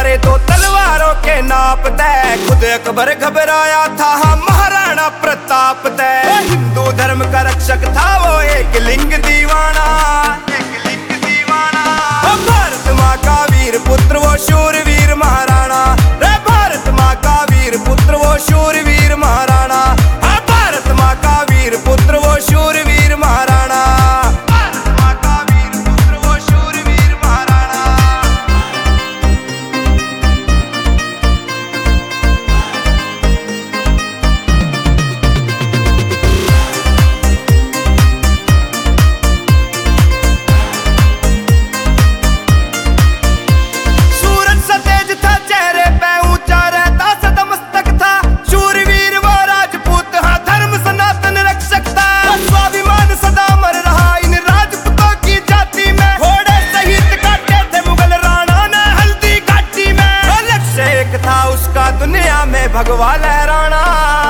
मारे दो तलवारों के नाप तय। खुद अकबर घबराया था महाराणा प्रताप तय। हिंदू धर्म का रक्षक था वो एक लिंग दीवाना, एक लिंग दीवाना। भारत माँ का वीर पुत्र वो शूरवीर महाराणा। रे भारत माँ का वीर पुत्र वो शूरवीर महाराणा। भारत माँ का वीर पुत्र वो शूरवीर महाराणा। दुनिया में भगवा लहराना।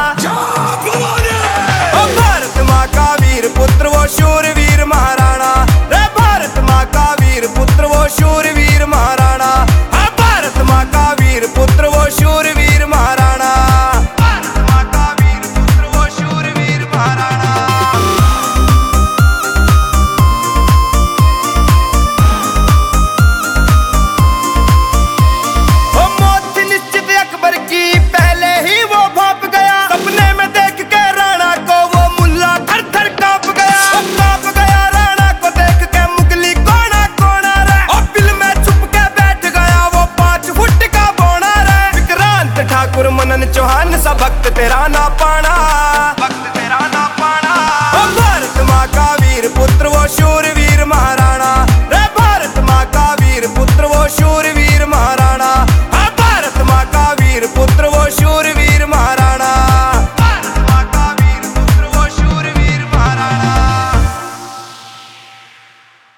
भारत माँ का वीर पुत्र वो शूरवीर महाराणा। रे भारत माँ का वीर पुत्र वो शूरवीर महाराणा। भारत माँ का वीर पुत्र वो शूरवीर महाराणा। भारत माँ का वीर पुत्र वो शूरवीर महाराणा। मनन चौहान सा भक्त तेरा ना पाना।